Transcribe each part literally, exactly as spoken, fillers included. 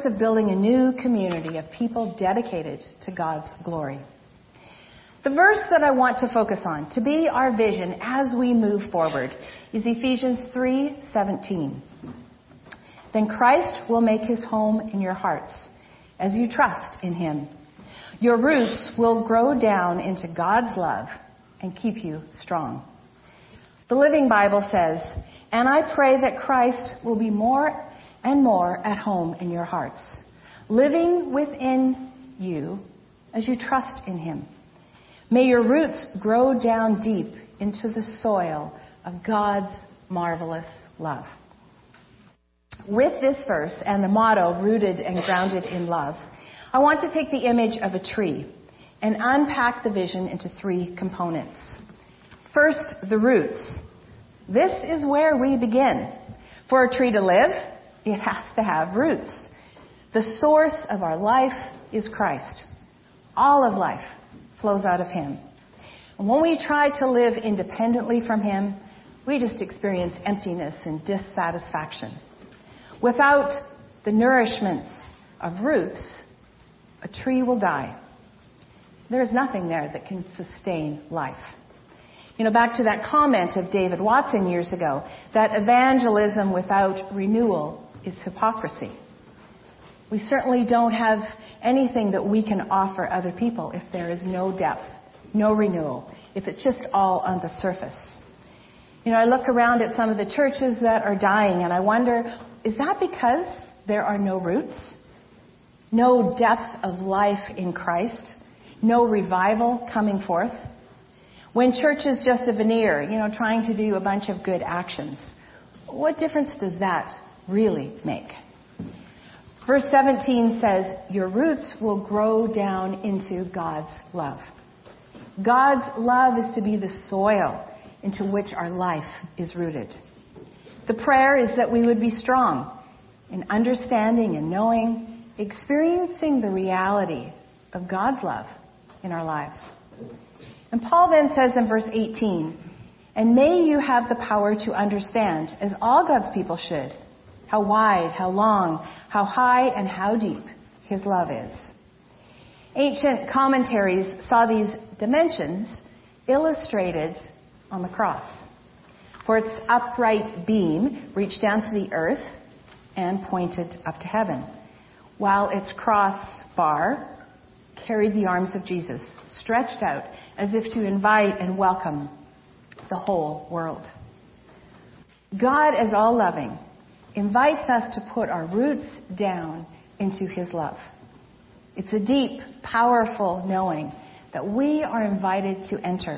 of building a new community of people dedicated to God's glory. The verse that I want to focus on, to be our vision as we move forward, is Ephesians three seventeen. Then Christ will make his home in your hearts as you trust in him. Your roots will grow down into God's love and keep you strong. The Living Bible says, and I pray that Christ will be more and more at home in your hearts, living within you as you trust in him. May your roots grow down deep into the soil of God's marvelous love. With this verse and the motto, rooted and grounded in love, I want to take the image of a tree and unpack the vision into three components. First, the roots. This is where we begin. For a tree to live, it has to have roots. The source of our life is Christ. All of life flows out of him. And when we try to live independently from him, we just experience emptiness and dissatisfaction. Without the nourishments of roots, a tree will die. There is nothing there that can sustain life. You know, back to that comment of David Watson years ago, that evangelism without renewal is hypocrisy. We certainly don't have anything that we can offer other people if there is no depth, no renewal, if it's just all on the surface. You know, I look around at some of the churches that are dying and I wonder, is that because there are no roots? No depth of life in Christ? No revival coming forth? When church is just a veneer, you know, trying to do a bunch of good actions, what difference does that really make? Verse seventeen says, your roots will grow down into God's love. God's love is to be the soil into which our life is rooted. The prayer is that we would be strong in understanding and knowing, experiencing the reality of God's love in our lives. And Paul then says in verse eighteen, and may you have the power to understand, as all God's people should, how wide, how long, how high, and how deep his love is. Ancient commentaries saw these dimensions illustrated on the cross. For its upright beam reached down to the earth and pointed up to heaven, while its crossbar carried the arms of Jesus, stretched out as if to invite and welcome the whole world. God, as all-loving, invites us to put our roots down into his love. It's a deep, powerful knowing that we are invited to enter.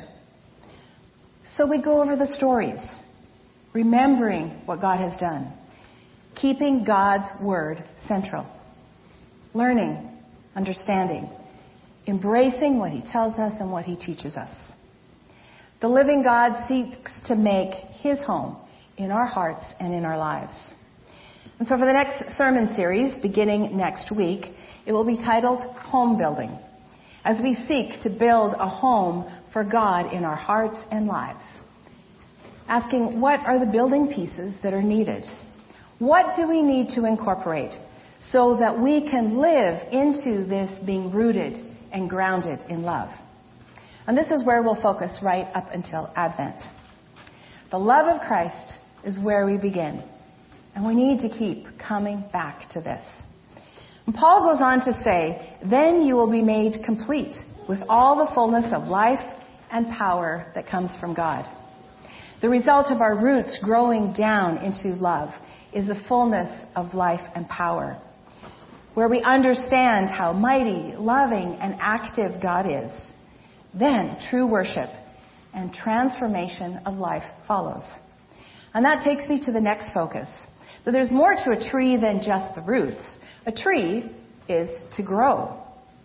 So we go over the stories, remembering what God has done, keeping God's word central, learning, understanding, embracing what he tells us and what he teaches us. The living God seeks to make his home in our hearts and in our lives. And so for the next sermon series, beginning next week, it will be titled Home Building, as we seek to build a home for God in our hearts and lives. Asking, what are the building pieces that are needed? What do we need to incorporate so that we can live into this being rooted and grounded in love? And this is where we'll focus right up until Advent. The love of Christ is where we begin. And we need to keep coming back to this. And Paul goes on to say, then you will be made complete with all the fullness of life and power that comes from God. The result of our roots growing down into love is the fullness of life and power, where we understand how mighty, loving, and active God is. Then true worship and transformation of life follows. And that takes me to the next focus. But there's more to a tree than just the roots. A tree is to grow.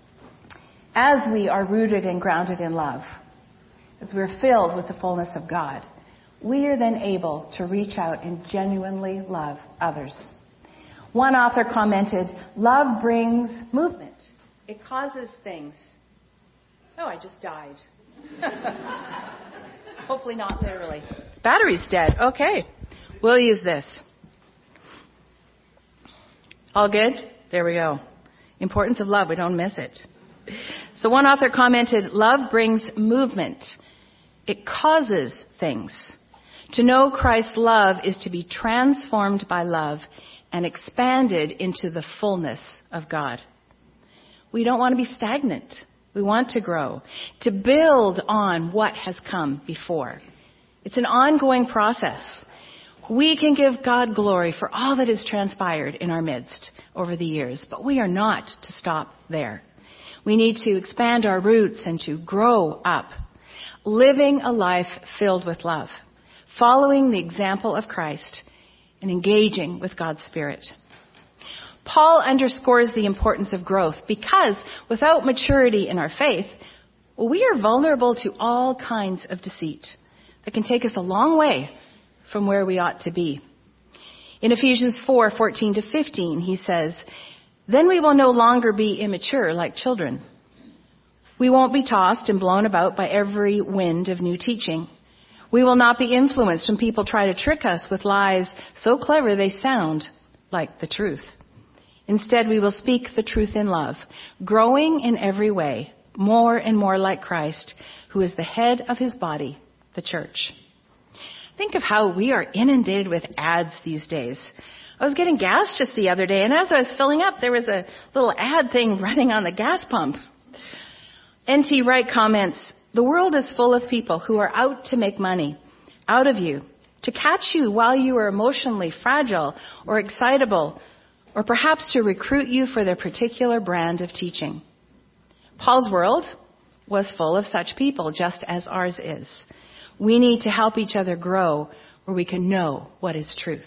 As we are rooted and grounded in love, as we're filled with the fullness of God, we are then able to reach out and genuinely love others. One author commented, love brings movement. It causes things. Oh, I just died. Hopefully not literally. Battery's dead. Okay. We'll use this. All good? There we go. Importance of love. We don't miss it. So one author commented, love brings movement. It causes things. To know Christ's love is to be transformed by love and expanded into the fullness of God. We don't want to be stagnant. We want to grow, to build on what has come before. It's an ongoing process. We can give God glory for all that has transpired in our midst over the years, but we are not to stop there. We need to expand our roots and to grow up, living a life filled with love, following the example of Christ and engaging with God's Spirit. Paul underscores the importance of growth because without maturity in our faith, well, we are vulnerable to all kinds of deceit that can take us a long way from where we ought to be. In Ephesians four fourteen to fifteen, he says, then we will no longer be immature like children. We won't be tossed and blown about by every wind of new teaching. We will not be influenced when people try to trick us with lies so clever they sound like the truth. Instead, we will speak the truth in love, growing in every way, more and more like Christ, who is the head of his body, the church. Think of how we are inundated with ads these days. I was getting gas just the other day, and as I was filling up, there was a little ad thing running on the gas pump. N T Wright comments, the world is full of people who are out to make money out of you, to catch you while you are emotionally fragile or excitable, or perhaps to recruit you for their particular brand of teaching. Paul's world was full of such people, just as ours is. We need to help each other grow where we can know what is truth.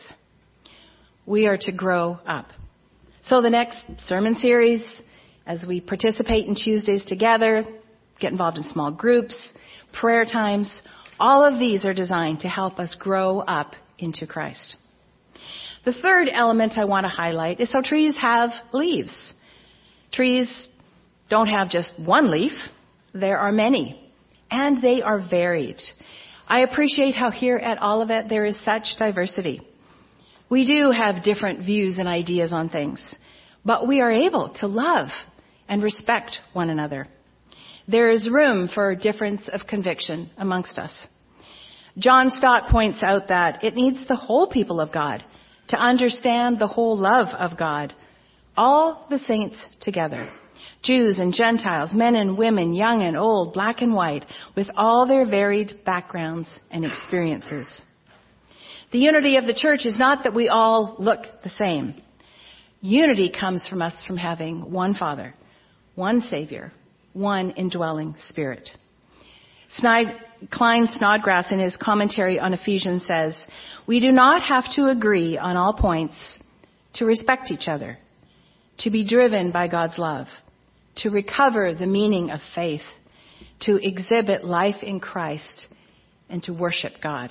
We are to grow up. So the next sermon series, as we participate in Tuesdays together, get involved in small groups, prayer times, all of these are designed to help us grow up into Christ. The third element I want to highlight is how trees have leaves. Trees don't have just one leaf. There are many, and they are varied. I appreciate how here at Olivet there is such diversity. We do have different views and ideas on things, but we are able to love and respect one another. There is room for difference of conviction amongst us. John Stott points out that it needs the whole people of God to understand the whole love of God, all the saints together, Jews and Gentiles, men and women, young and old, black and white, with all their varied backgrounds and experiences. The unity of the church is not that we all look the same. Unity comes from us from having one Father, one Savior, one indwelling Spirit. Snide, Klein Snodgrass in his commentary on Ephesians says, we do not have to agree on all points to respect each other, to be driven by God's love, to recover the meaning of faith, to exhibit life in Christ, and to worship God.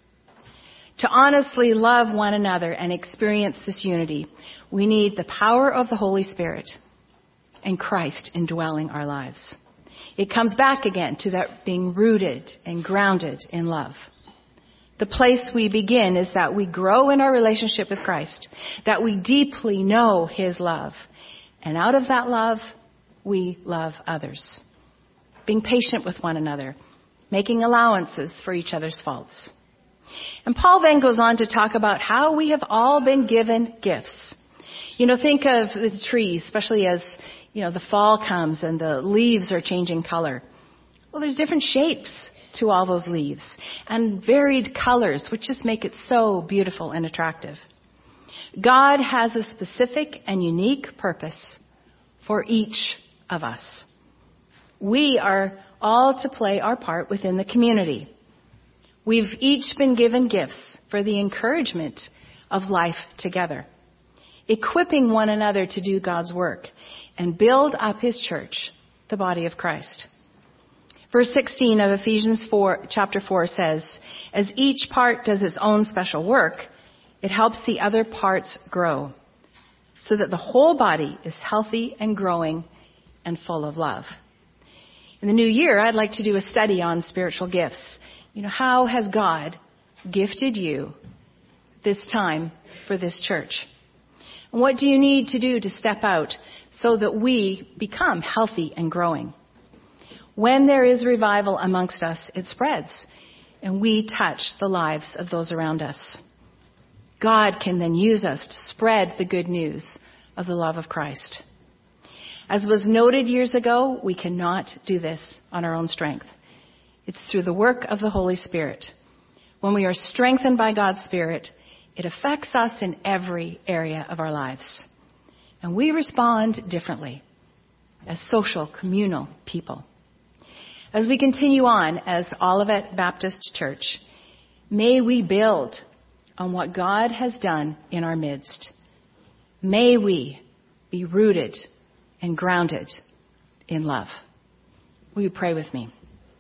To honestly love one another and experience this unity, we need the power of the Holy Spirit and Christ indwelling our lives. It comes back again to that being rooted and grounded in love. The place we begin is that we grow in our relationship with Christ, that we deeply know his love. And out of that love, we love others. Being patient with one another, making allowances for each other's faults. And Paul then goes on to talk about how we have all been given gifts. You know, think of the trees, especially as, you know, the fall comes and the leaves are changing color. Well, there's different shapes to all those leaves and varied colors, which just make it so beautiful and attractive. God has a specific and unique purpose for each of us. We are all to play our part within the community. We've each been given gifts for the encouragement of life together, equipping one another to do God's work and build up his church, the body of Christ. Verse sixteen of Ephesians four, chapter four says, as each part does its own special work, it helps the other parts grow so that the whole body is healthy and growing and full of love. In the new year, I'd like to do a study on spiritual gifts. You know, how has God gifted you this time for this church? And what do you need to do to step out so that we become healthy and growing? When there is revival amongst us, it spreads, and we touch the lives of those around us. God can then use us to spread the good news of the love of Christ. As was noted years ago, we cannot do this on our own strength. It's through the work of the Holy Spirit. When we are strengthened by God's Spirit, it affects us in every area of our lives. And we respond differently as social, communal people. As we continue on as Olivet Baptist Church, may we build on what God has done in our midst. May we be rooted and grounded in love. Will you pray with me?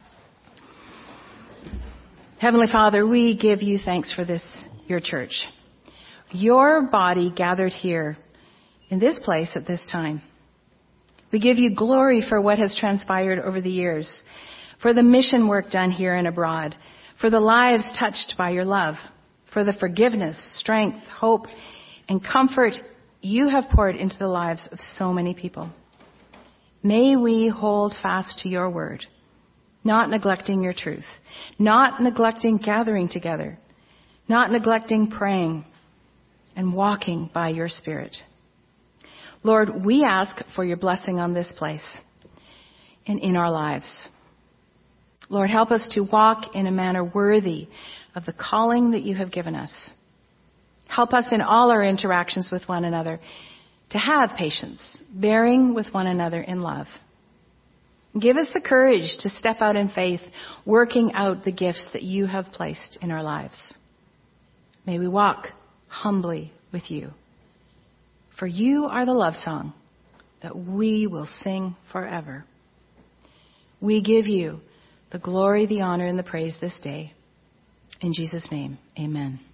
Heavenly Father, we give you thanks for this, your church, your body gathered here in this place at this time. We give you glory for what has transpired over the years, for the mission work done here and abroad, for the lives touched by your love, for the forgiveness, strength, hope, and comfort you have poured into the lives of so many people. May we hold fast to your word, not neglecting your truth, not neglecting gathering together, not neglecting praying and walking by your Spirit. Lord, we ask for your blessing on this place and in our lives. Lord, help us to walk in a manner worthy of the calling that you have given us. Help us in all our interactions with one another to have patience, bearing with one another in love. Give us the courage to step out in faith, working out the gifts that you have placed in our lives. May we walk humbly with you. For you are the love song that we will sing forever. We give you the glory, the honor, and the praise this day. In Jesus' name, amen.